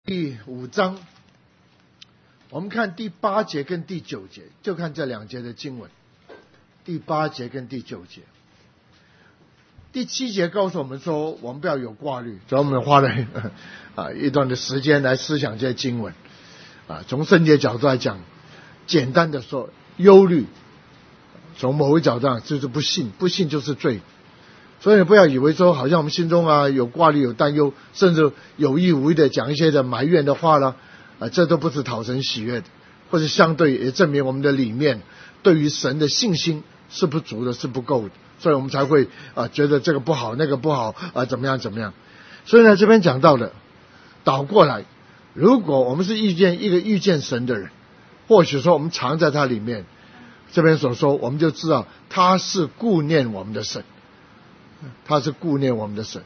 第5章，我们看第8节跟第9节，就看这2节的经文。第8节跟第9节，第7节告诉我们说，我们不要有挂虑。所以我们花了一段的时间来思想这些经文。从圣经角度来讲，简单的说，忧虑从某一角度上就是不信，不信就是罪。所以你不要以为说好像我们心中有挂虑有担忧，甚至有意无意的讲一些的埋怨的话了，这都不是讨神喜悦的，或者相对也证明我们的里面对于神的信心是不足的，是不够的，所以我们才会觉得这个不好那个不好怎么样怎么样。所以呢，这边讲到的倒过来，如果我们是遇见神的人，或许说我们藏在他里面，这边所说我们就知道他是顾念我们的神，他是顾念我们的神。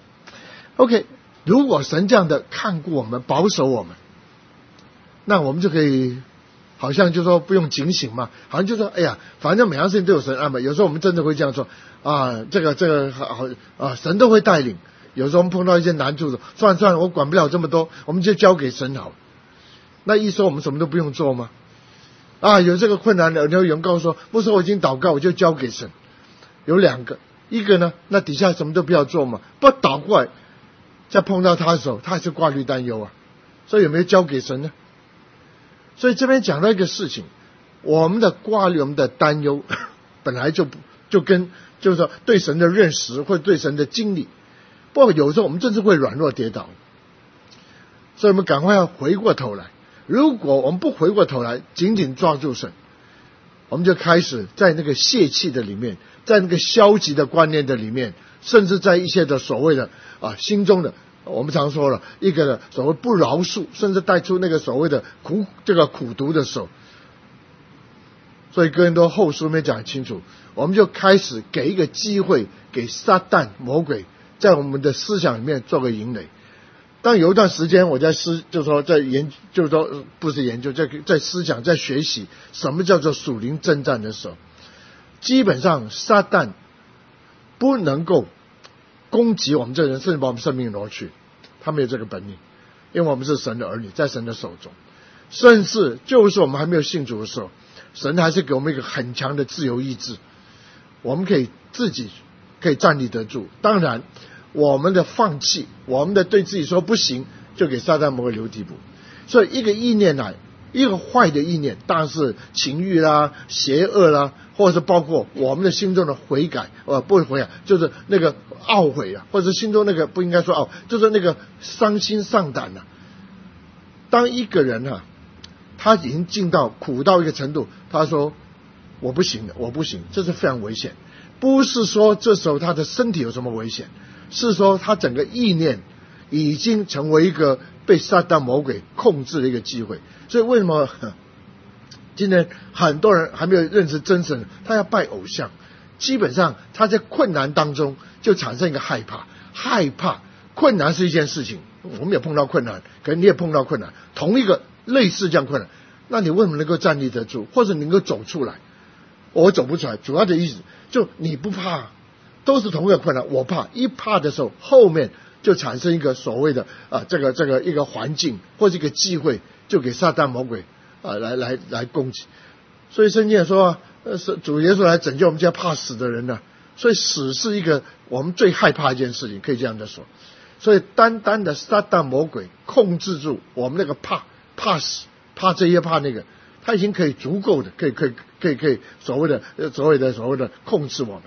OK， 如果神这样的看顾我们保守我们，那我们就可以好像就说不用警醒嘛，好像就说哎呀，反正每样事情都有神安排。有时候我们真的会这样说这个好神都会带领。有时候我们碰到一些难处的，算了我管不了这么多，我们就交给神好了。那一说我们什么都不用做吗？有这个困难的，有人告诉说牧师我已经祷告，我就交给神。有2个，一个呢，那底下什么都不要做嘛，不倒过来再碰到他的时候，他还是挂虑担忧所以有没有交给神呢？所以这边讲到一个事情，我们的挂虑我们的担忧本来就跟就是说对神的认识或对神的经历，不过有时候我们真是会软弱跌倒，所以我们赶快要回过头来。如果我们不回过头来紧紧抓住神，我们就开始在那个泄气的里面，在那个消极的观念的里面，甚至在一些的所谓的心中的，我们常说了一个的所谓不饶恕，甚至带出那个所谓的苦毒的手。所以哥林多后书里面讲清楚，我们就开始给一个机会给撒旦魔鬼在我们的思想里面做个引垒。当有一段时间我在就是说不是研究，在思想在学习什么叫做属灵征战的时候，基本上撒旦不能够攻击我们这人，甚至把我们生命挪去，他没有这个本领，因为我们是神的儿女，在神的手中。甚至就是我们还没有信主的时候，神还是给我们一个很强的自由意志，我们可以自己可以站立得住。当然我们的放弃，我们的对自己说不行，就给撒旦魔鬼留地步。所以一个意念一个坏的意念，当然是情欲啦、邪恶啦，或者是包括我们的心中的悔改，不是悔改，就是那个懊悔或者心中那个不应该说就是那个伤心丧胆当一个人他已经进到苦到一个程度，他说我不行的，我不行，这是非常危险。不是说这时候他的身体有什么危险，是说他整个意念已经成为一个被撒旦魔鬼控制的一个机会。所以为什么今天很多人还没有认识真神，他要拜偶像，基本上他在困难当中就产生一个害怕。困难是一件事情，我们也碰到困难，可能你也碰到困难，同一个类似这样困难，那你为什么能够站立得住，或者能够走出来？我走不出来，主要的意思就你不怕，都是同一个困难，我怕。一怕的时候，后面就产生一个所谓的这个一个环境或者一个机会，就给撒旦魔鬼来攻击。所以圣经也说主耶稣来拯救我们这些怕死的人所以死是一个我们最害怕的一件事情，可以这样的说。所以单单的撒旦魔鬼控制住我们那个怕死、怕这些怕那个，他已经可以足够的可以所谓的控制我们。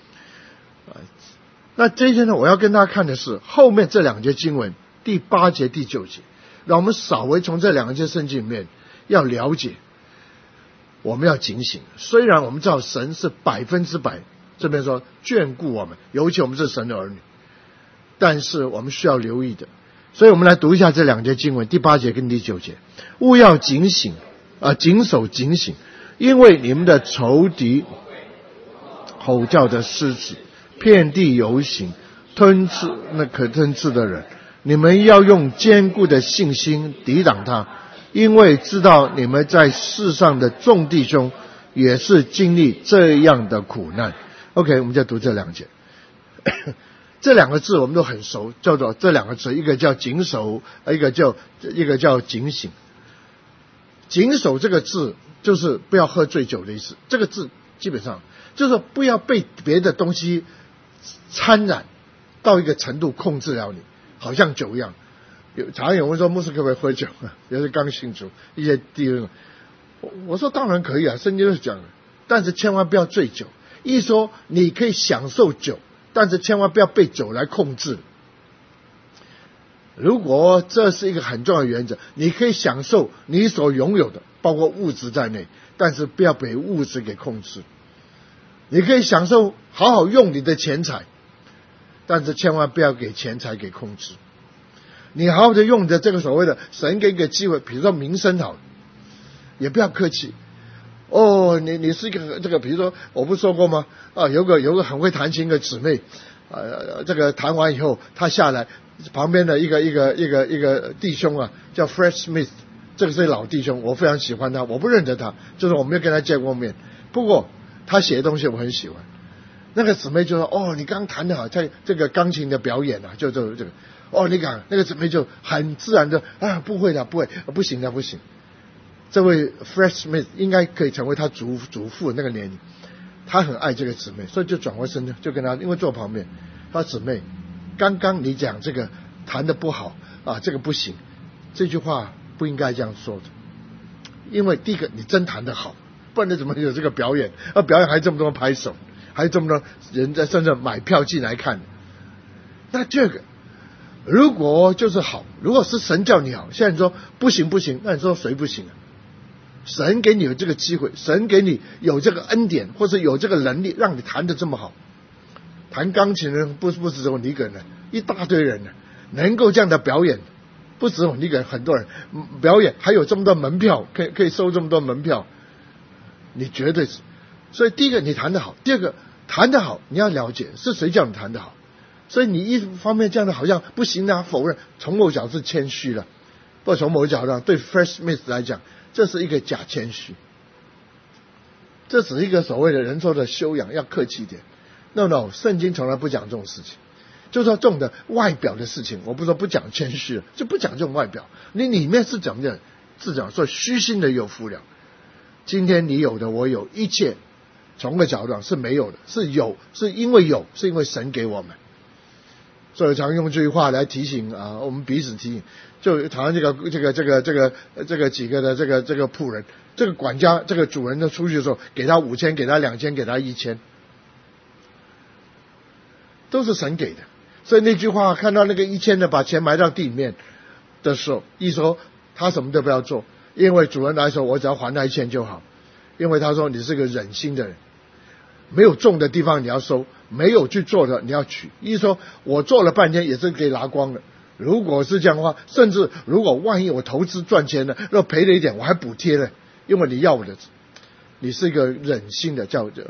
那这一天呢，我要跟大家看的是后面这2节经文，第8节第9节，让我们稍微从这2节圣经里面要了解，我们要警醒。虽然我们知道神是100%这边说眷顾我们，尤其我们是神的儿女，但是我们需要留意的。所以我们来读一下这2节经文，第8节跟第9节。务要警醒谨守警醒，因为你们的仇敌吼叫的狮子，遍地游行，吞吃那可吞吃的人。你们要用坚固的信心抵挡他，因为知道你们在世上的众弟兄也是经历这样的苦难。OK， 我们再读这2节。 这两个字我们都很熟，叫做这两个字，一个叫谨守，一个叫警醒。谨守这个字就是不要喝醉酒的意思，这个字基本上就是不要被别的东西参染到一个程度控制了你，好像酒一样。常有人说牧师可不可以喝酒，也是刚信主一些弟兄，我说当然可以啊，圣经就是讲，但是千万不要醉酒。一说你可以享受酒，但是千万不要被酒来控制。如果这是一个很重要的原则，你可以享受你所拥有的，包括物质在内，但是不要被物质给控制。你可以享受好好用你的钱财，但是千万不要给钱财给控制。你好好的用的这个所谓的神给你个机会，比如说名声好，也不要客气。你是一个这个，比如说我不说过吗？有个很会弹琴的姊妹，这个弹完以后，他下来旁边的一个弟兄啊，叫 Fred Smith， 这个是老弟兄，我非常喜欢他，我不认得他，就是我没有跟他见过面，不过他写的东西我很喜欢。那个姊妹就说：“你刚弹得好，在这个钢琴的表演啊，就这个。”你看那个姊妹就很自然的不会的，不行的，不行。这位 Fred Smith 应该可以成为他祖父那个年龄，他很爱这个姊妹，所以就转过身就跟他，因为坐旁边，他说：“姊妹，刚刚你讲这个弹得不好这个不行，这句话不应该这样说的，因为第一个你真弹得好，不然你怎么有这个表演？表演还这么多拍手，还这么多人在甚至买票进来看。那这个如果就是好，如果是神叫你好，现在你说不行，那你说谁不行啊？神给你有这个机会，神给你有这个恩典，或者有这个能力，让你弹得这么好。弹钢琴的人不是只有你一个人，一大堆人能够这样的表演，不只有你一个人，很多人表演，还有这么多门票，可以收这么多门票，你绝对是。所以第一个你弹得好，第二个弹得好，你要了解是谁叫你弹得好。所以你一方面这样的好像不行否认，从某角是谦虚了，不过从某角上对 Fred Smith 来讲，这是一个假谦虚，这只是一个所谓的人说的修养，要客气一点。No， 圣经从来不讲这种事情，就说这种的外表的事情，我不说不讲谦虚，就不讲这种外表，你里面是讲的，是讲说虚心的有福了。今天你有的我有，一切从个角度上是没有的，是有，是因为神给我们。所以常用这句话来提醒我们彼此提醒，就常这个几个的这个仆人，这个管家，这个主人的出去的时候，给他5000，给他2000，给他1000，都是神给的。所以那句话，看到那个1000的把钱埋到地里面的时候，一说他什么都不要做，因为主人来说，我只要还他1000就好，因为他说你是个忍心的人。没有种的地方你要收，没有去做的你要取。一说我做了半天也是可以拿光的，如果是这样的话，甚至如果万一我投资赚钱了，若赔了一点我还补贴了，因为你要我的，你是一个忍心的教者。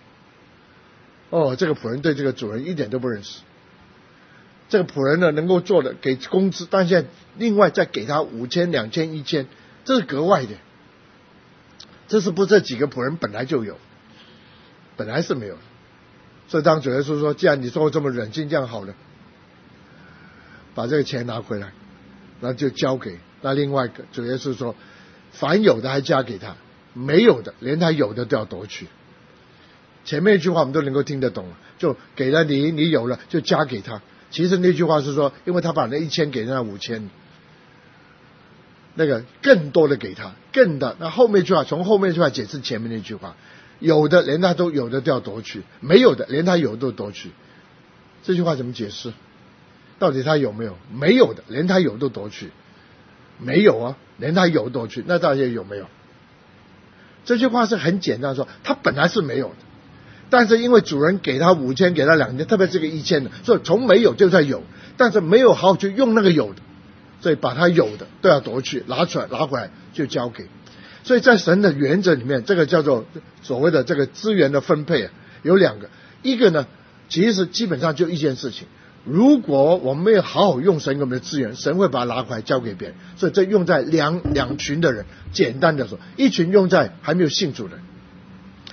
这个仆人对这个主人一点都不认识。这个仆人呢能够做的给工资，但现在另外再给他5000、2000、1000，这是格外的。这是不是这几个仆人本来就有？本来是没有的。所以当主耶稣说，既然你说我这么忍心，这样好了，把这个钱拿回来，然后就交给那另外一个。主耶稣说，凡有的还加给他，没有的连他有的都要夺去。前面一句话我们都能够听得懂了，就给了你，你有了就加给他。其实那句话是说，因为他把那1000给那5000，那个更多的给他，更的。那后面一句话，从后面一句话解释前面那句话，有的连他都有的都要夺去，没有的连他有的都夺去。这句话怎么解释？到底他有没有？没有的连他有都夺去，没有连他有夺去，那到底有没有？这句话是很简单说，他本来是没有的，但是因为主人给他5000，给他2000，特别这个1000的，所以从没有就在有，但是没有好好去用那个有的，所以把他有的都要夺去，拿出来拿回来就交给。所以在神的原则里面，这个叫做所谓的这个资源的分配有2个，一个呢其实基本上就一件事情，如果我们没有好好用神给我们的资源，神会把它拿回来交给别人。所以这用在两群的人，简单的说，一群用在还没有信主的人，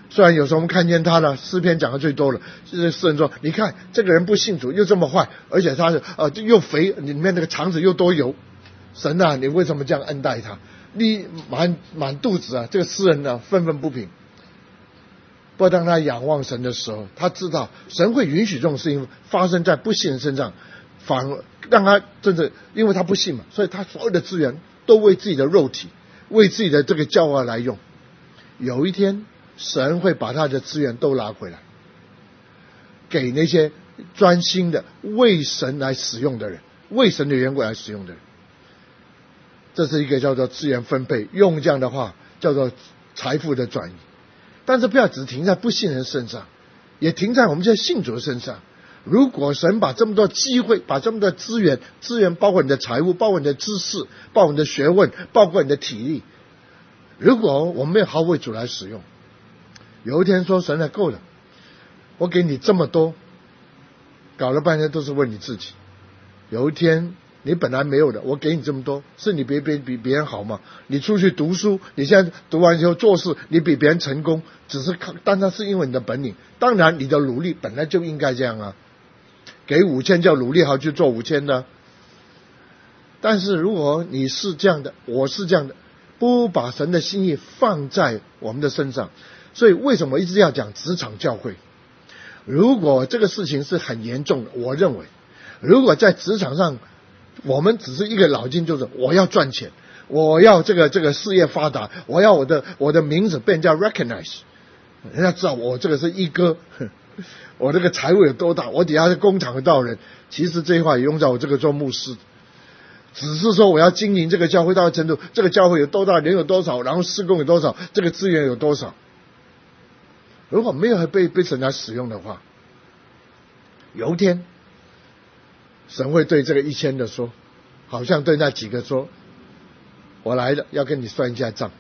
虽然有时候我们看见他呢，诗篇讲的最多了，就是诗人说，你看这个人不信主又这么坏，而且他是又肥，里面那个肠子又多油，神啊，你为什么这样恩待他？你满肚子啊！这个诗人呢愤愤不平。不过当他仰望神的时候，他知道神会允许这种事情发生在不信人身上，反而让他真的，因为他不信嘛，所以他所有的资源都为自己的肉体，为自己的这个骄傲来用。有一天，神会把他的资源都拿回来，给那些专心的为神来使用的人，为神的缘故来使用的人。这是一个叫做资源分配，用这样的话叫做财富的转移。但是不要只停在不信人身上，也停在我们这些信主的身上。如果神把这么多机会，把这么多资源包括你的财物，包括你的知识，包括你的学问，包括你的体力，如果我们没有好好为主来使用，有一天说神啊，够了，我给你这么多，搞了半天都是为你自己。有一天你本来没有的，我给你这么多，是你比别人好吗？你出去读书，你现在读完以后做事，你比别人成功，只是单单是因为你的本领。当然你的努力本来就应该这样啊，给5000叫努力好去做5000的。但是如果你是这样的，我是这样的，不把神的心意放在我们的身上，所以为什么一直要讲职场教会？如果这个事情是很严重的，我认为如果在职场上我们只是一个脑筋，就是我要赚钱，我要这个事业发达，我要我的名字被人家 recognize， 人家知道我这个是一哥，我这个财务有多大，我底下是工厂有多少人。其实这句话也用在我这个做牧师，只是说我要经营这个教会到程度，这个教会有多大，人有多少，然后事工有多少，这个资源有多少。如果没有被神来使用的话，有一天神会对这个1000的说，好像对那几个说，我来了，要跟你算一下账。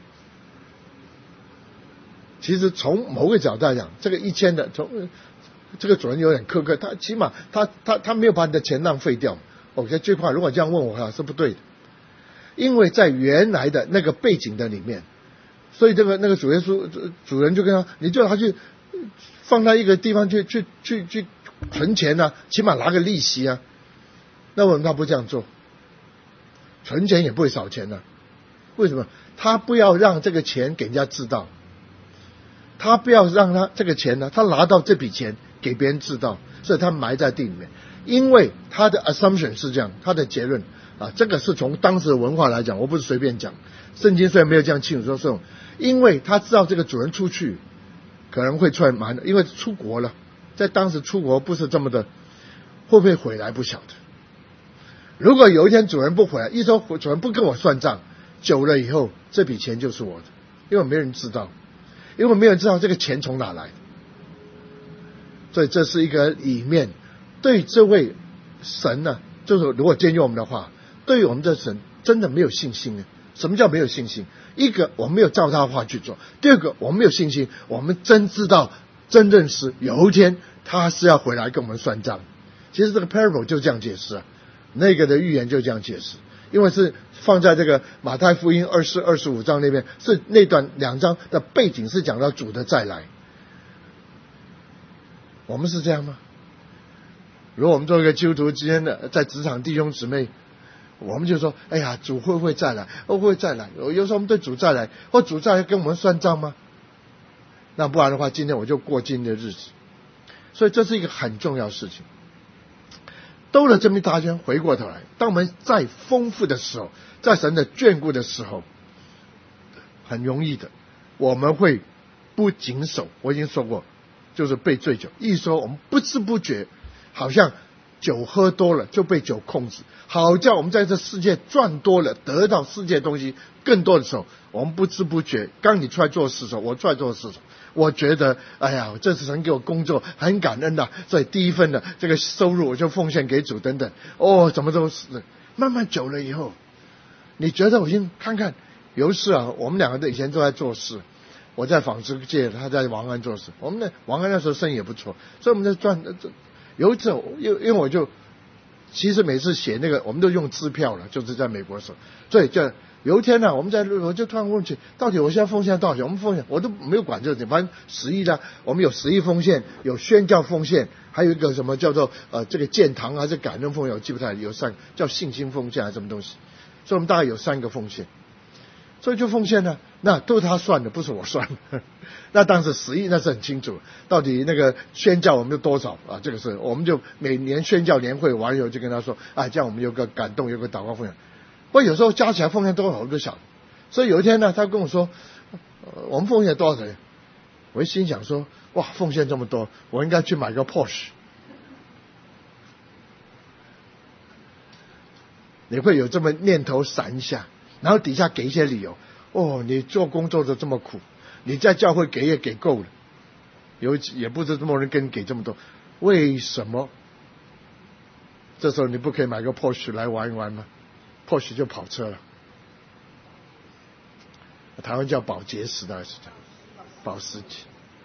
其实从某个角度来讲，这个1000的，从这个主人有点苛刻，他起码他没有把你的钱浪费掉。我觉得这句话如果这样问我是不对的，因为在原来的那个背景的里面，所以那个主耶稣主人就跟他，你叫他去放在一个地方去存钱啊，起码拿个利息啊。那为什么他不这样做？存钱也不会少钱啊。为什么？他不要让这个钱给人家知道，他不要让他这个钱呢，他拿到这笔钱给别人知道，所以他埋在地里面。因为他的 assumption 是这样，他的结论啊，这个是从当时的文化来讲，我不是随便讲。圣经虽然没有这样清楚说这种，因为他知道这个主人出去可能会出来瞒，因为出国了，在当时出国不是这么的，会不会回来不晓得。如果有一天主人不回来，一说主人不跟我算账，久了以后这笔钱就是我的，因为没人知道，因为没有人知道这个钱从哪来。所以这是一个里面对这位神呢，就是如果建议我们的话，对于我们的神真的没有信心呢。什么叫没有信心？一个我们没有照他的话去做，第二个我们没有信心，我们真知道真认识有一天他是要回来跟我们算账。其实这个 parable 就这样解释啊，那个的预言就这样解释，因为是放在这个马太福音24、25章那边，是那段2章的背景是讲到主的再来。我们是这样吗？如果我们做一个基督徒之间的在职场弟兄姊妹，我们就说，哎呀，主会不会再来？会不会再来？有时候我们对主再来，或主再来跟我们算账吗？那不然的话，今天我就过今天的日子。所以这是一个很重要的事情。兜了这么一大圈，回过头来，当我们再丰富的时候，在神的眷顾的时候，很容易的，我们会不谨守。我已经说过，就是被醉酒。一说我们不知不觉，好像酒喝多了就被酒控制，好叫我们在这世界赚多了，得到世界东西更多的时候，我们不知不觉，刚你出来做事的时候，我出来做事的时候，我觉得哎呀，这次神给我工作很感恩的，所以第一份的这个收入我就奉献给主等等。怎么都是慢慢久了以后，你觉得我先看看。有一次啊，我们两个以前都在做事，我在纺织界，他在王安做事。我们的王安那时候生意也不错，所以我们在赚。有一次因为我就其实每次写那个我们都用支票了，就是在美国的时候。所以就有一天呢，我就突然问起，到底我现在奉献多少钱？我们奉献我都没有管这个，反正10亿啦，我们有10亿奉献，有宣教奉献，还有一个什么叫做这个建堂还是感恩奉献，我记不太，有3个叫信心奉献还是什么东西，所以我们大概有3个奉献。所以就奉献了，那都是他算的，不是我算的。那当时10亿那是很清楚，到底那个宣教我们有多少啊？这个是我们就每年宣教年会完以后就跟他说，这样我们有个感动，有个祷告奉献。不过有时候加起来奉献多少我都晓。所以有一天呢，他跟我说，我们奉献多少钱？我一心想说，哇，奉献这么多，我应该去买个 Porsche。你会有这么念头闪一下。然后底下给一些理由，你做工作的这么苦，你在教会给也给够了，也不是这么人跟你给这么多，为什么？这时候你不可以买个 Porsche 来玩一玩吗？ Porsche 就跑车了，台湾叫保洁时代是这样，保时捷。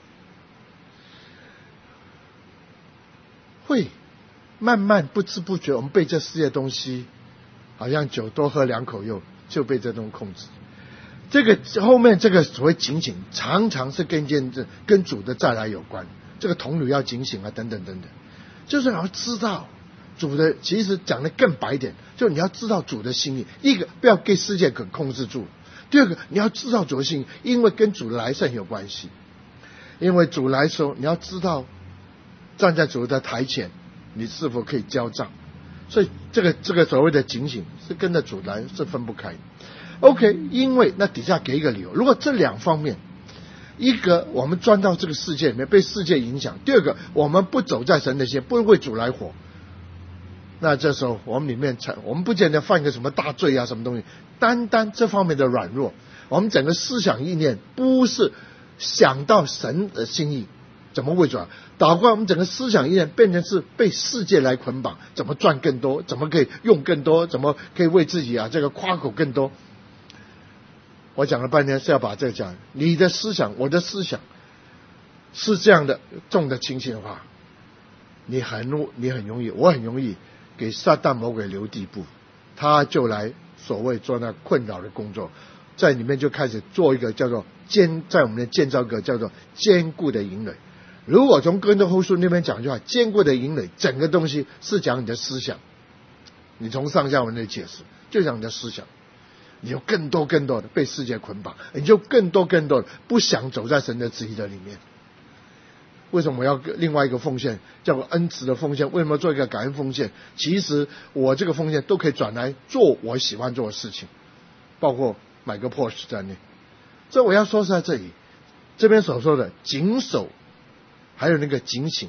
会慢慢不知不觉我们被这世界东西，好像酒多喝2口又就被这种控制。这个后面这个所谓警醒，常常是跟主的再来有关。这个童女要警醒啊，等等等等，就是你要知道主的，其实讲的更白一点，就你要知道主的心意。一个不要被世界给控制住，第二个你要知道主的心意，因为跟主来是很有关系。因为主来的时候，你要知道站在主的台前，你是否可以交账。所以这个所谓的警醒是跟着主来是分不开。OK， 因为那底下给一个理由，如果这2方面，一个我们钻到这个世界里面被世界影响，第二个我们不走在神的心，不为主来活，那这时候我们里面我们不见得犯一个什么大罪啊什么东西，单这方面的软弱，我们整个思想意念不是想到神的心意，怎么会转？祷告我们整个思想意念变成是被世界来捆绑，怎么赚更多，怎么可以用更多，怎么可以为自己这个夸口更多。我讲了半天是要把这个讲，你的思想我的思想是这样的重的情形的话，你很容易，我很容易给撒旦魔鬼留地步，他就来所谓做那困扰的工作，在里面就开始做一个叫做在我们的建造一个叫做坚固的营垒。如果从哥林多后书那边讲句话，坚固的营垒整个东西是讲你的思想，你从上下文的解释就讲你的思想，你有更多的被世界捆绑，你就更多的不想走在神的旨意的里面。为什么我要另外一个奉献叫做恩慈的奉献？为什么做一个感恩奉献？其实我这个奉献都可以转来做我喜欢做的事情，包括买个 Porsche 在内。所以我要说是在这里，这边所说的谨守还有那个警醒，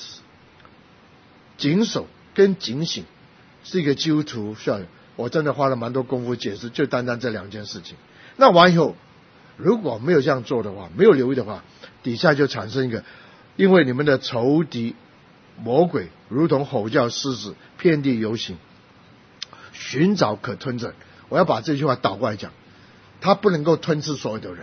谨守跟警醒是一个基督徒需要有，我真的花了蛮多功夫解释，就单这2件事情。那完以后如果没有这样做的话，没有留意的话，底下就产生一个，因为你们的仇敌魔鬼如同吼叫狮子，遍地游行，寻找可吞者。我要把这句话倒过来讲，他不能够吞噬所有的人。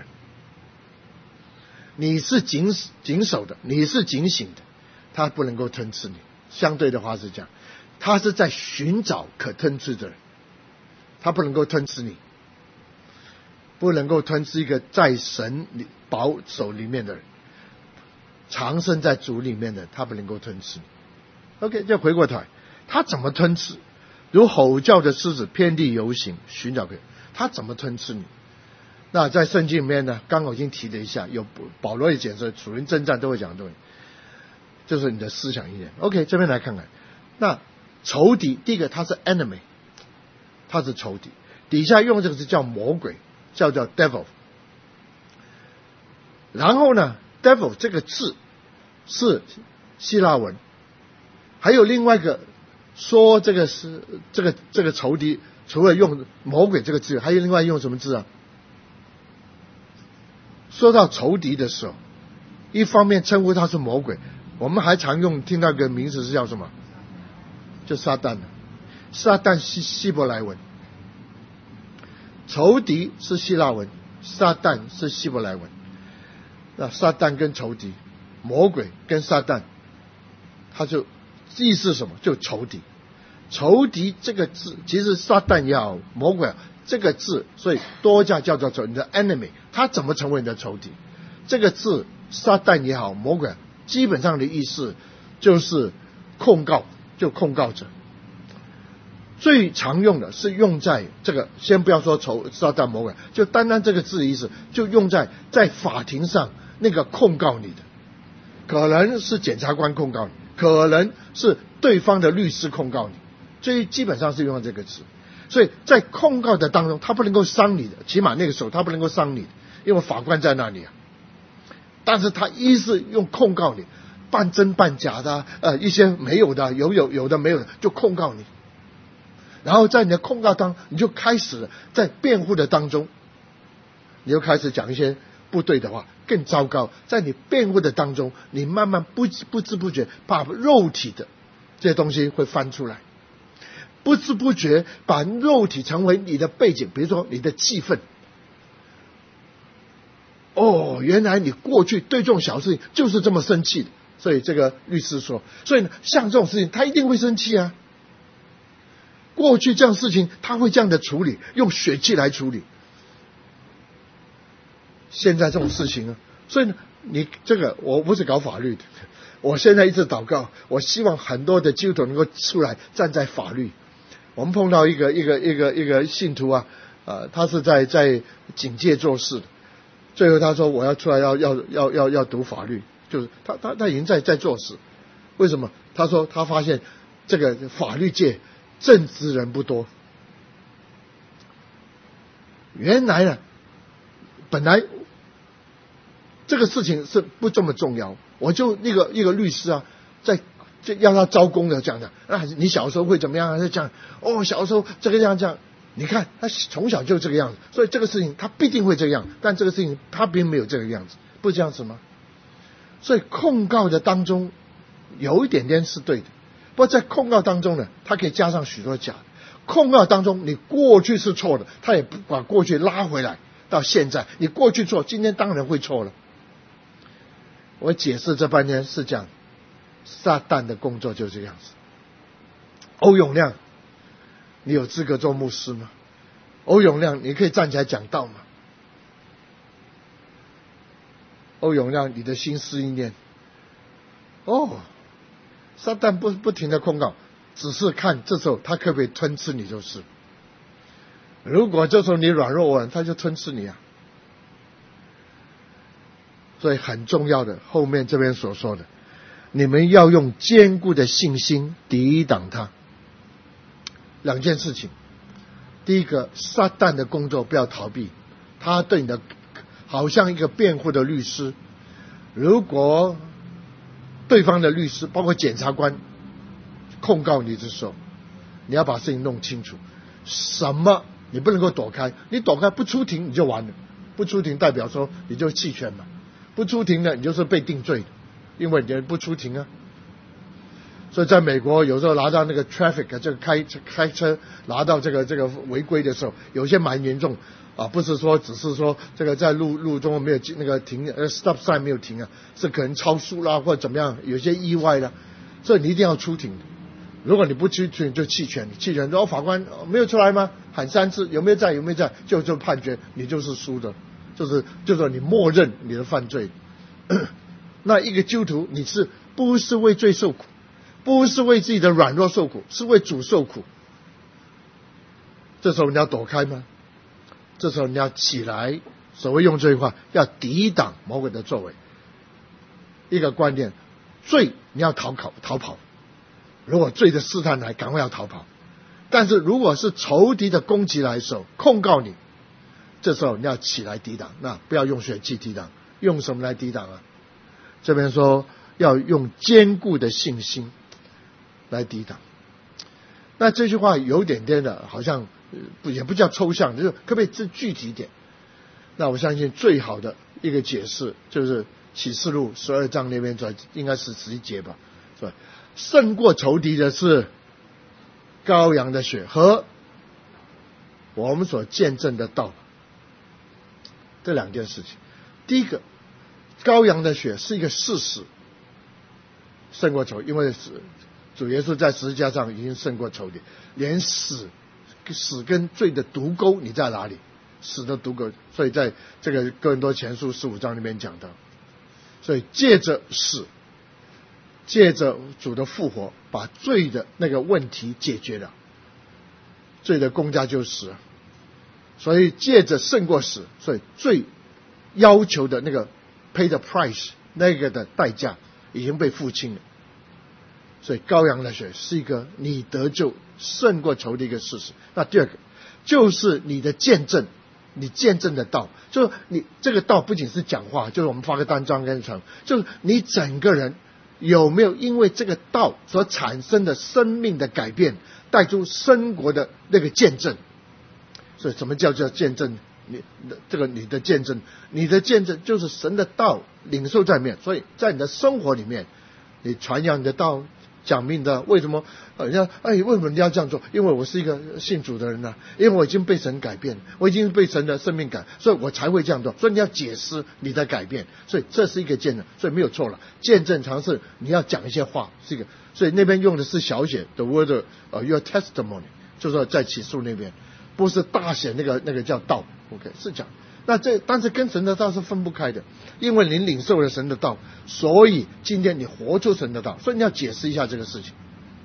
你是谨守的，你是警醒的，他不能够吞噬你。相对的话是这样，他是在寻找可吞噬的人，他不能够吞噬你，不能够吞噬一个在神保守里面的人，长生在主里面的，他不能够吞噬你。 OK， 就回过头来，他怎么吞噬？如吼叫的狮子，遍地游行，寻找可，他怎么吞噬你？那在圣经里面呢，刚好已经提了一下，有保罗也解释，属灵征战都会讲的东西，就是你的思想意念。 OK， 这边来看看，那仇敌，第一个他是 enemy， 他是仇敌，底下用这个字叫魔鬼，叫 devil。 然后呢 devil 这个字是希腊文，还有另外一个说这个是这个仇敌，除了用魔鬼这个字，还有另外用什么字啊？说到仇敌的时候，一方面称呼他是魔鬼，我们还常听到一个名词是叫什么？就撒旦。撒旦是希伯来文，仇敌是希腊文，撒旦是希伯来文。那撒旦跟仇敌，魔鬼跟撒旦，他就意思是什么？就仇敌。 仇敌这个字，其实撒旦也好，魔鬼这个字，所以多加叫做你的 enemy， 他怎么成为你的仇敌？这个字撒旦也好，魔鬼基本上的意思就是控告，就控告者。最常用的是用在这个，先不要说撒旦魔鬼，就单单这个字的意思，就用在法庭上那个控告你的，可能是检察官控告你，可能是对方的律师控告你，所以基本上是用这个字。所以在控告的当中，他不能够伤你的，起码那个时候他不能够伤你的，因为法官在那里啊。但是他一是用控告你，半真半假的一些没有的，有的没有的，就控告你。然后在你的控告当中，你就开始了在辩护的当中，你就开始讲一些不对的话。更糟糕，在你辩护的当中，你慢慢不知不觉把肉体的这些东西会翻出来，不知不觉把肉体成为你的背景，比如说你的气愤。哦，原来你过去对这种小事情就是这么生气的，所以这个律师说，所以呢，像这种事情他一定会生气啊。过去这样的事情他会这样的处理，用血气来处理。现在这种事情呢，所以呢，你这个我不是搞法律的，我现在一直祷告，我希望很多的基督徒能够出来站在法律。我们碰到一个信徒啊，他是在警界做事的，最后他说我要出来要读法律，就是他已经在做事。为什么？他说他发现这个法律界正直人不多。原来呢，本来这个事情是不这么重要，我就一个律师啊，就要他招供的讲的，你小时候会怎么样啊？就讲小时候这个样这样，你看他从小就这个样子，所以这个事情他必定会这样，但这个事情他并没有这个样子，不是这样子吗？所以控告的当中有一点点是对的，不过在控告当中呢，他可以加上许多假。控告当中你过去是错的，他也不把过去拉回来到现在，你过去错，今天当然会错了。我解释这半天是这样，撒旦的工作就是这样子。欧永亮，你有资格做牧师吗？欧永亮，你可以站起来讲道吗？欧永亮，你的心思意念，撒旦不停的控告，只是看这时候他可不可以吞吃你就是。如果这时候你软弱了，他就吞吃你啊。所以很重要的，后面这边所说的，你们要用坚固的信心抵挡他。两件事情，第一个，撒旦的工作不要逃避，他对你的好像一个辩护的律师，如果对方的律师包括检察官控告你的时候，你要把事情弄清楚，什么你不能够躲开，你躲开不出庭你就完了，不出庭代表说你就弃权嘛，不出庭的你就是被定罪的，因为你不出庭啊。所以在美国有时候拿到那个 traffic 这个开车拿到这个违规的时候，有些蛮严重啊，不是说只是说这个在路中没有那个停stop sign 没有停啊，是可能超速啦或者怎么样，有些意外啦，所以你一定要出庭。如果你不出庭就弃权，法官没有出来吗？喊3次有没有在就判决你就是输的，就是你默认你的犯罪。那一个基督徒你是不是为罪受苦？不是为自己的软弱受苦，是为主受苦。这时候你要躲开吗？这时候你要起来，所谓用这句话，要抵挡魔鬼的作为。一个观念，罪你要逃跑，如果罪的试探来，赶快要逃跑。但是如果是仇敌的攻击来的时候，控告你，这时候你要起来抵挡。那不要用血气抵挡，用什么来抵挡啊？这边说要用坚固的信心来抵挡。那这句话有点点的好像也不叫抽象，就是可不可以具体一点？那我相信最好的一个解释就是启示录12章那边应该是11节吧，是吧？胜过仇敌的是羔羊的血和我们所见证的道。这两件事情，第一个，羔羊的血是一个事实，胜过仇，因为主耶稣在十字架上已经胜过仇敌，连死跟罪的毒钩你在哪里？死的毒钩，所以在这个哥林多前书15章里面讲到，所以借着死，借着主的复活，把罪的那个问题解决了，罪的公价就是死，所以借着胜过死，所以罪要求的那个 pay the price 那个的代价已经被付清了。所以羔羊的血是一个你得救胜过仇的一个事实。那第二个就是你的见证，你见证的道，就是你这个道不仅是讲话，就是我们发个单张跟传，就是你整个人有没有因为这个道所产生的生命的改变，带出生活的那个见证。所以什么叫见证？你的见证，你的见证就是神的道领受在里面，所以在你的生活里面，你传扬你的道，讲明的。为什么人家为什么你要这样做？因为我是一个信主的人啊，因为我已经被神改变，我已经被神的生命改，所以我才会这样做。所以你要解释你的改变，所以这是一个见证，所以没有错了。见证常是你要讲一些话，是一个，所以那边用的是小写的 word your testimony， 就是说在启示录那边，不是大写那个叫道。OK 是讲，那但是跟神的道是分不开的，因为你领受了神的道，所以今天你活出神的道，所以你要解释一下这个事情。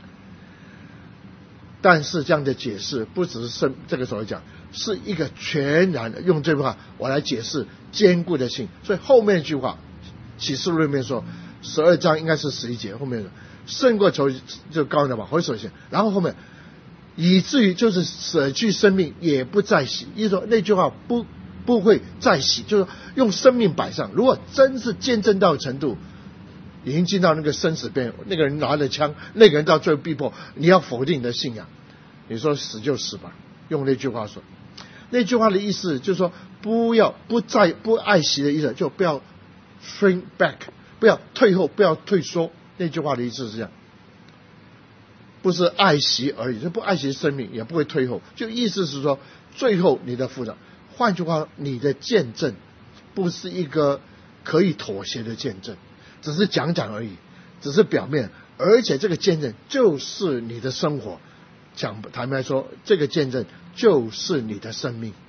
但是这样的解释不只是这个时候讲，是一个全然的，用这句话我来解释坚固的信。所以后面一句话启示录里面说12章应该是11节，后面胜过仇就高的嘛，回首先，然后后面以至于就是舍去生命也不再喜，意思说那句话不会再喜，就是用生命摆上。如果真是见证到程度，已经进到那个生死边，那个人拿着枪，那个人到最后逼迫你要否定你的信仰，你说死就死吧，用那句话说，那句话的意思就是说不爱惜的意思，就不要 shrink back， 不要退后，不要退缩。那句话的意思是这样，不是爱惜而已，就不爱惜生命，也不会退后，就意思是说最后你的复活。换句话，你的见证不是一个可以妥协的见证，只是讲讲而已，只是表面，而且这个见证就是你的生活。坦白说，这个见证就是你的生命。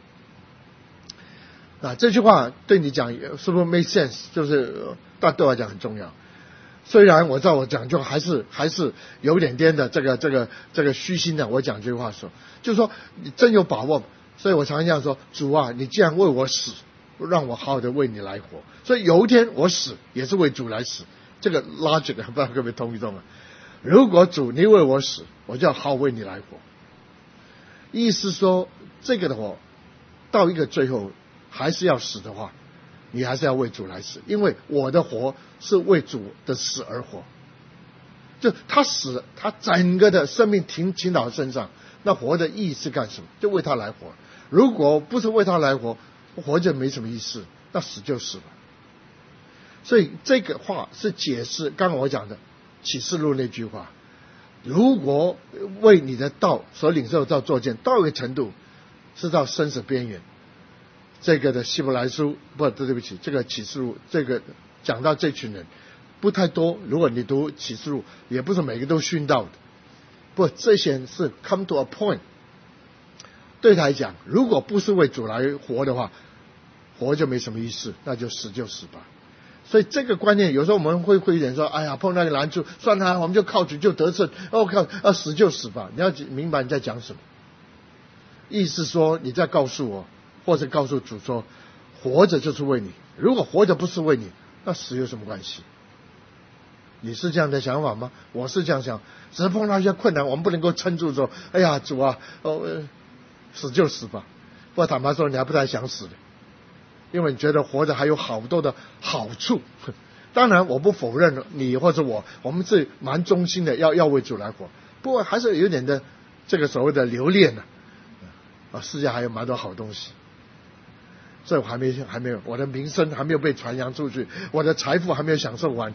这句话对你讲是不是 make sense？ 就是但对我讲很重要。虽然我知道我讲就还是有点点的这个虚心的，我讲这句话说，就是说你真有把握。所以我常常这样说，主啊，你既然为我死，让我好好的为你来活。所以有一天我死也是为主来死，这个 logic 不知道各位同意懂吗？如果主你为我死，我就要好好为你来活。意思说这个的话到一个最后还是要死的话，你还是要为主来死，因为我的活是为主的死而活。就他死，他整个的生命停到身上，那活的意义是干什么？就为他来活。如果不是为他来活，活着没什么意思，那死就死了。所以这个话是解释刚刚我讲的启示录那句话，如果为你的道所领受到作见到一个程度是到生死边缘，这个的希伯来书对不起，这个启示录这个讲到这群人不太多，如果你读启示录也不是每个都殉道的，不，这些人是 come to a point， 对他来讲如果不是为主来活的话，活就没什么意思，那就死就死吧。所以这个观念有时候我们会有人说，哎呀碰到一个难处算了，我们就靠主就得胜，死就死吧。你要明白你在讲什么，意思说你在告诉我或者告诉主说，活着就是为你，如果活着不是为你，那死有什么关系？你是这样的想法吗？我是这样想，只是碰到一些困难我们不能够撑住说，哎呀主啊死就死吧。不过坦白说你还不太想死的，因为你觉得活着还有好多的好处。当然我不否认你或者我们是蛮忠心的，要为主来活，不过还是有点的这个所谓的留恋世界还有蛮多好东西，所以我还没有，我的名声还没有被传扬出去，我的财富还没有享受完。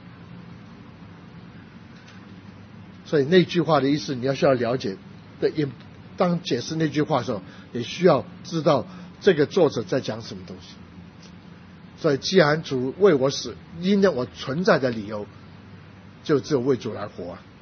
所以那句话的意思你需要了解的，当解释那句话的时候，你需要知道这个作者在讲什么东西。所以既然主为我死，因为我存在的理由就只有为主来活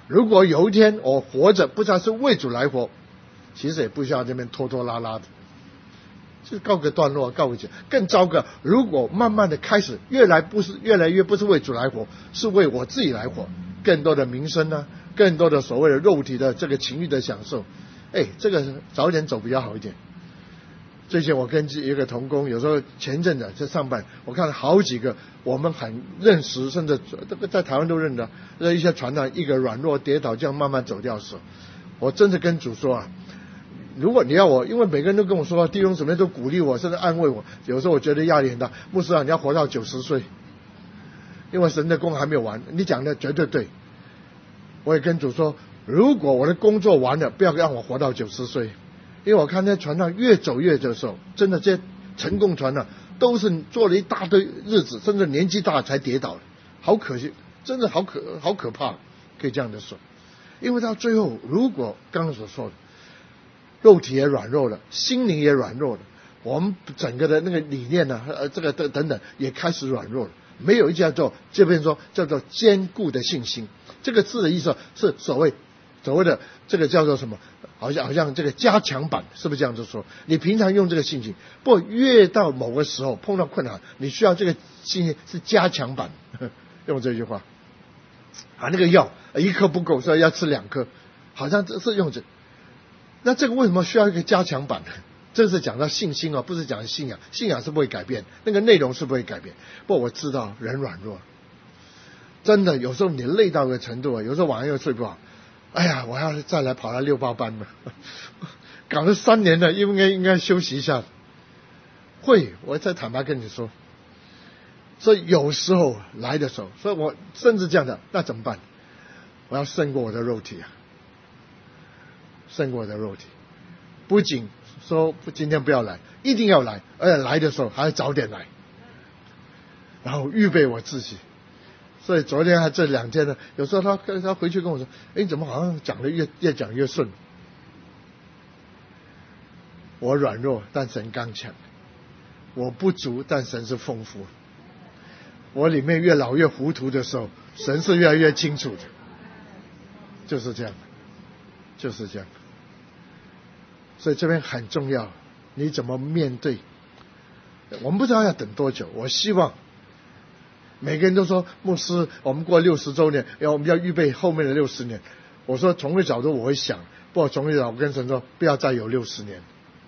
如果有一天我活着不知道是为主来活，其实也不需要这边拖拖拉拉的，就告个段落，告个结。更糟糕，如果慢慢的开始越来越不是为主来活，是为我自己来活，更多的名声啊，更多的所谓的肉体的这个情欲的享受，这个早点走比较好一点。最近我跟一个同工，有时候前阵子在上班，我看了好几个我们很认识，甚至这个在台湾都认得，一些传道一个软弱跌倒，这样慢慢走掉的时候，我真的跟主说啊，如果你要我，因为每个人都跟我说，弟兄姊妹都鼓励我，甚至安慰我，有时候我觉得压力很大。牧师啊，你要活到90岁，因为神的工还没有完。你讲的绝对对。我也跟主说，如果我的工作完了，不要让我活到90岁。因为我看那船上越走越的时候，真的这些成功船呢，都是做了一大堆日子，甚至年纪大才跌倒的，好可惜，真的好可怕，可以这样的说。因为到最后，如果刚刚所说的，肉体也软弱了，心灵也软弱了，我们整个的那个理念呢，这个等等也开始软弱了。没有一叫做这边说叫做坚固的信心，这个字的意思是所谓的这个叫做什么？好像这个加强版，是不是这样子说？你平常用这个信心，不越到某个时候碰到困难，你需要这个信心是加强版。用这句话，那个药1颗不够，所以要吃2颗，好像这是用这。那这个为什么需要一个加强版呢？这是讲到信心不是讲信仰，信仰是不会改变，那个内容是不会改变。不过我知道人软弱，真的有时候你累到一个程度有时候晚上又睡不好。哎呀，我要再来跑到68班了，搞了3年了，应该休息一下。我再坦白跟你说，所以有时候来的时候，所以我甚至这样的，那怎么办？我要胜过我的肉体啊，胜过我的肉体。不仅说今天不要来，一定要来，而且来的时候还要早点来，然后预备我自己。所以昨天还这2天呢，有时候他回去跟我说，怎么好像讲的越讲越顺？我软弱，但神刚强；我不足，但神是丰富。我里面越老越糊涂的时候，神是越来越清楚的。就是这样，就是这样。所以这边很重要，你怎么面对？我们不知道要等多久，我希望。每个人都说牧师，我们过60周年，我们要预备后面的60年。我说从这个角度我会想，不过从这个角度我跟神说，不要再有60年。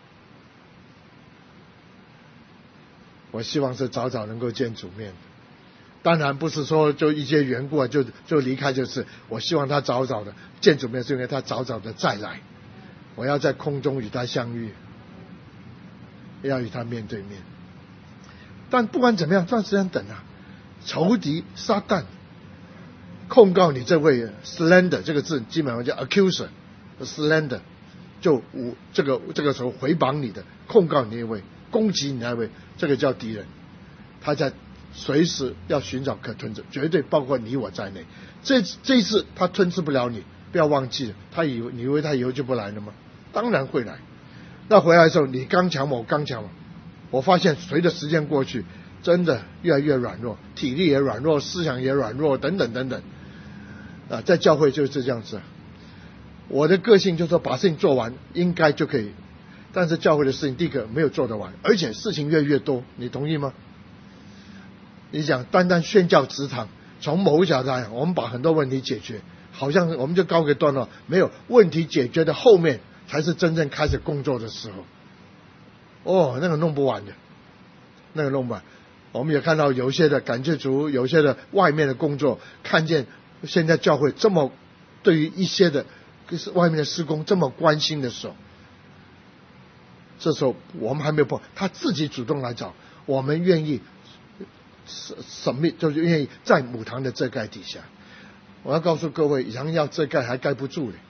我希望是早早能够见主面，当然不是说就一些缘故就离开，就是我希望他早早的见主面，是因为他早早的再来，我要在空中与他相遇，要与他面对面。但不管怎么样，这段时间等啊。仇敌撒旦控告你这位 slander 这个字基本上叫 accuser slander， 就这个时候回谤你的，控告你那位，攻击你那位，这个叫敌人。他在随时要寻找可吞吃，绝对包括你我在内。这一次他吞吃不了你，不要忘记了，你以为他以后就不来了吗？当然会来。那回来的时候，你刚强我刚强我发现随着时间过去，真的越来越软弱，体力也软弱，思想也软弱，等等等等。在教会就是这样子。我的个性就是说把事情做完应该就可以，但是教会的事情第一个没有做得完，而且事情越来越多，你同意吗？你讲单单宣教职场，从某个角度来讲，我们把很多问题解决，好像我们就告个段落，没有问题解决的后面才是真正开始工作的时候。那个弄不完的，那个弄不完。我们也看到有些的感谢主，有些的外面的工作，看见现在教会这么对于一些的外面的施工这么关心的时候，这时候我们还没有碰，他自己主动来找我们，愿意submit，就是愿意在母堂的遮盖底下。我要告诉各位，羊要遮盖还盖不住嘞，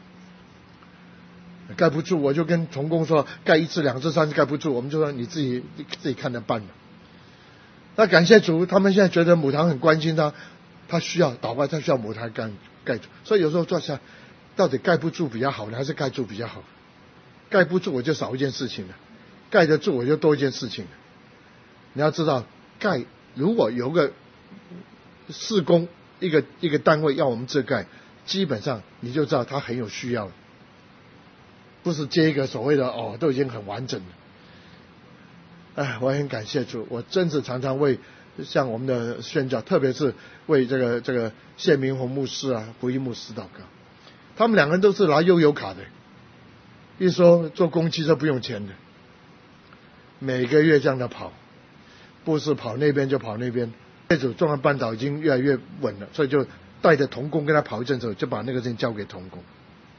盖不住，我就跟同工说，盖1次2次3次盖不住，我们就说你自己看着办了。那感谢主，他们现在觉得母堂很关心他需要祷告，他需要母堂盖住。所以有时候坐下，到底盖不住比较好呢，还是盖住比较好？盖不住我就少一件事情了，盖得住我就多一件事情了。你要知道，如果有个事工一个单位要我们遮盖， 基本上你就知道他很有需要，不是接一个所谓的都已经很完整了。我很感谢主，我真是常常为像我们的宣教，特别是为这个谢明宏牧师啊、胡一牧师祷告。他们两个人都是拿悠游卡的，一说坐公汽车不用钱的，每个月这样的跑，不是跑那边就跑那边。这组中央半岛已经越来越稳了，所以就带着同工跟他跑一阵子，就把那个事情交给同工。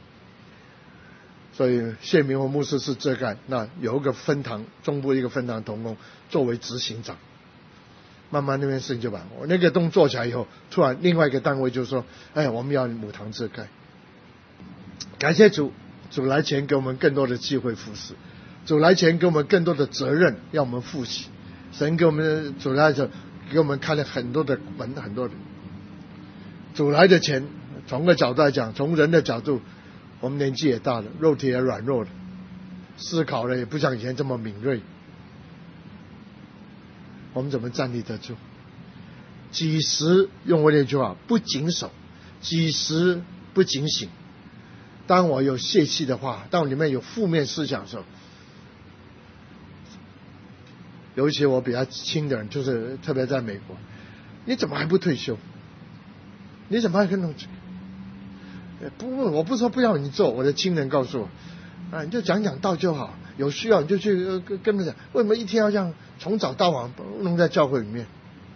所以谢明宏牧师是这干，那有一个分堂，中部一个分堂同工作为执行长。慢慢那边事情就完，我那个东做起来以后，突然另外一个单位就说：“我们要母堂这盖。”感谢主，主来前给我们更多的机会服侍，主来前给我们更多的责任要我们负起。神给我们主来的给我们开了很多的门，很多的。主来的前，从个角度来讲，从人的角度，我们年纪也大了，肉体也软弱了，思考了也不像以前这么敏锐。我们怎么站立得住？几时用过那句话，不谨守，几时不警醒。当我有泄气的话，当我里面有负面思想的时候，尤其我比较亲的人，就是特别在美国，你怎么还不退休？你怎么还跟弄这个？我不说不要你做，我的亲人告诉我，你就讲讲道就好，有需要你就去跟他们讲。为什么一天要这样从早到晚弄在教会里面？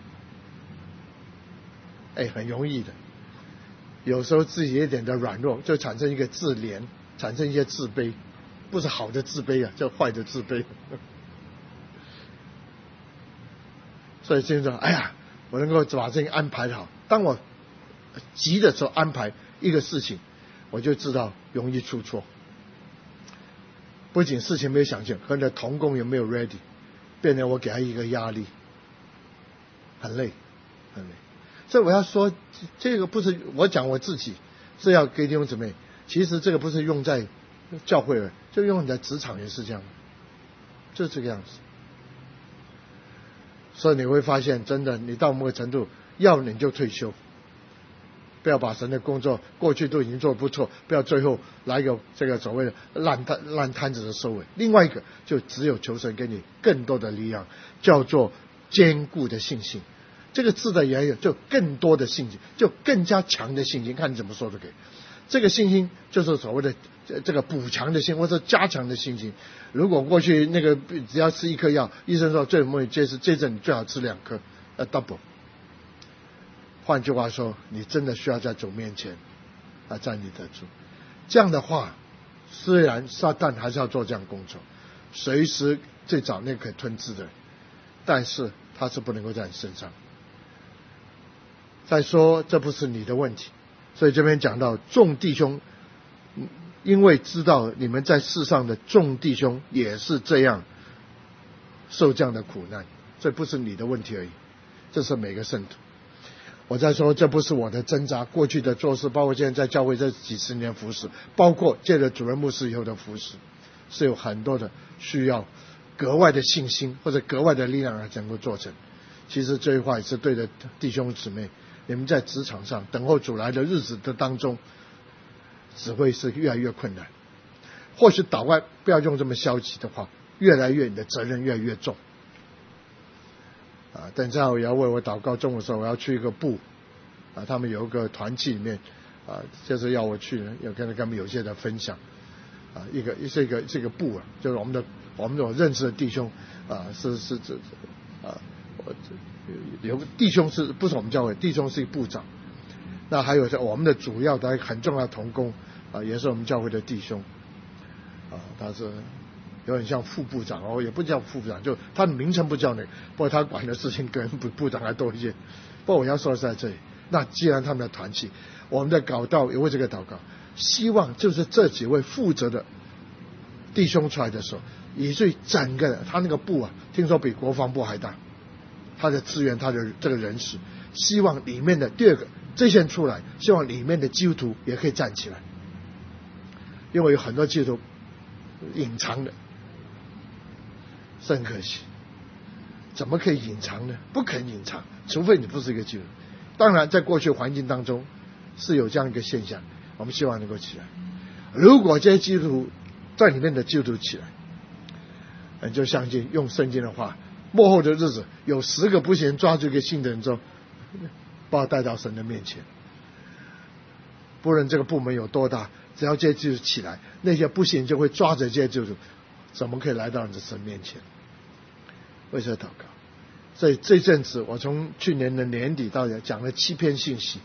很容易的。有时候自己一点的软弱，就产生一个自怜，产生一些自卑，不是好的自卑啊，叫坏的自卑。所以现在说，我能够把这个安排好。当我急的时候安排一个事情，我就知道容易出错。不仅事情没有想清，和你的同工有没有 ready， 变成我给他一个压力，很累，很累。所以我要说，这个不是我讲我自己，是要给弟兄姊妹。其实这个不是用在教会了，就用你的职场也是这样，就是这个样子。所以你会发现，真的，你到某个程度，要你就退休，不要把神的工作过去都已经做得不错，不要最后来个这个所谓的烂摊子的收尾。另外一个，就只有求神给你更多的力量，叫做坚固的信心。这个字的原意就更多的信心，就更加强的信心，看你怎么说都可以。这个信心就是所谓的这个补强的信，或者加强的信心。如果过去那个只要吃一颗药，医生说最容易接这阵你最好吃2颗，double。换句话说，你真的需要在主面前站立得住。这样的话，虽然撒旦还是要做这样工作，随时最早那可吞吃的，但是他是不能够在你身上。再说，这不是你的问题，所以这边讲到众弟兄，因为知道你们在世上的众弟兄也是这样受这样的苦难，这不是你的问题而已，这是每个圣徒。我在说，这不是我的挣扎，过去的做事，包括现在在教会这几十年服侍，包括借着主任牧师以后的服侍，是有很多的需要格外的信心或者格外的力量来能够做成。其实这句话也是对的，弟兄姊妹，你们在职场上等候主来的日子的当中，只会是越来越困难。或许祷告不要用这么消极的话，越来越你的责任越来越重。等一下我也要为我祷告，中午的时候我要去一个部他们有一个团契里面就是要我去，要跟他们有些的分享是一个部就是我们这种认识的弟兄有个弟兄是不是我们教会弟兄是一个部长，那还有我们的主要的很重要的同工也是我们教会的弟兄他是有点像副部长也不叫副部长，就他的名称不叫那个，不过他管的事情跟部长还多一些。不过我要说的是在这里，那既然他们的团契，我们在祷告也为这个祷告，希望就是这几位负责的弟兄出来的时候，以至于整个他那个部听说比国防部还大，他的资源，他的这个人事，希望里面的第二个这些人出来，希望里面的基督徒也可以站起来，因为有很多基督徒隐藏的，是很可惜。怎么可以隐藏呢？不可能隐藏，除非你不是一个基督徒。当然在过去环境当中是有这样一个现象，我们希望能够起来。如果这些基督徒在里面的基督徒起来，你就相信用圣经的话，末后的日子有10个不行抓住一个信的人中，把我带到神的面前。不论这个部门有多大，只要这些基督徒起来，那些不行就会抓着这些基督徒，怎么可以来到你的神面前？为这祷告。所以这阵子我从去年的年底到讲了7篇信息，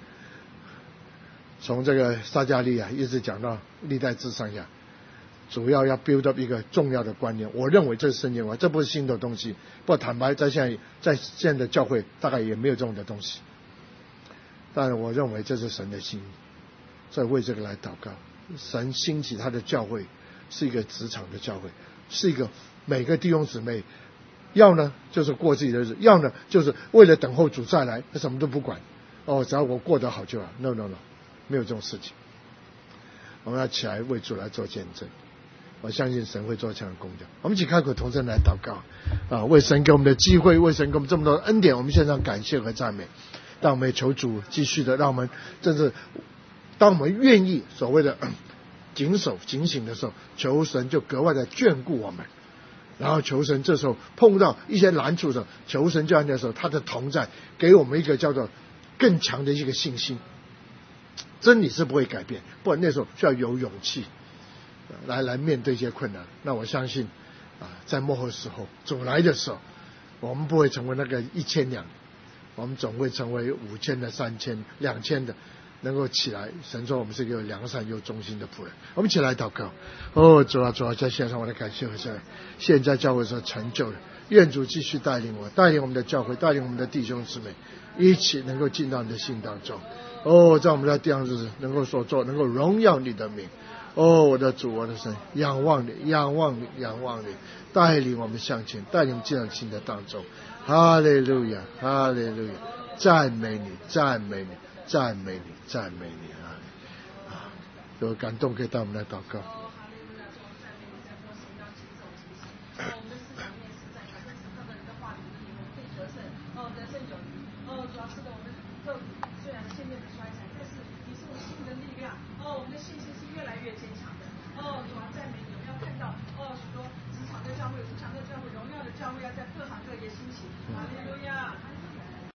从这个撒迦利亚一直讲到历代志上下，主要 build up 一个重要的观念。我认为这是圣经话，这不是新的东西。不过坦白在现在的教会大概也没有这种的东西，但是我认为这是神的心意，所以为这个来祷告。神兴起他的教会是一个职场的教会，是一个每个弟兄姊妹要呢就是过自己的日子，要呢就是为了等候主再来，他什么都不管，只要我过得好就好。 No， 没有这种事情。我们要起来为主来做见证，我相信神会做这样的工作。我们一起开口同声来祷告为神给我们的机会，为神给我们这么多的恩典，我们献上感谢和赞美。让我们求主继续的，让我们真是当我们愿意所谓的警守警醒的时候，求神就格外的眷顾我们。然后求神这时候碰到一些难处的时候，求神就在那时候他的同在给我们一个叫做更强的一个信心。真理是不会改变，不然那时候需要有勇气来面对一些困难。那我相信在末后时候主来的时候，我们不会成为那个1000两，我们总会成为5000的、3000、2000的，能够起来。神说我们是一个良善又忠心的仆人。我们一起来祷告。主啊，在线上我的感谢和赞美，现在教会所成就的，愿主继续带领我们的教会，带领我们的弟兄姊妹，一起能够进到你的心当中。在我们的地上日子能够所做，能够荣耀你的名。我的主，我的神，仰望你，仰望你，仰望你，带领我们向前，带领我们进到新的当中。哈利路亚，哈利路亚，赞美你，赞美你，赞美你，赞美你有感动可以带我们来祷告。 我们的信心是越来越坚强的。主啊，赞美你！我们要看到许多职场的教会、荣耀的教会要在各行各业兴起。哈利路亚！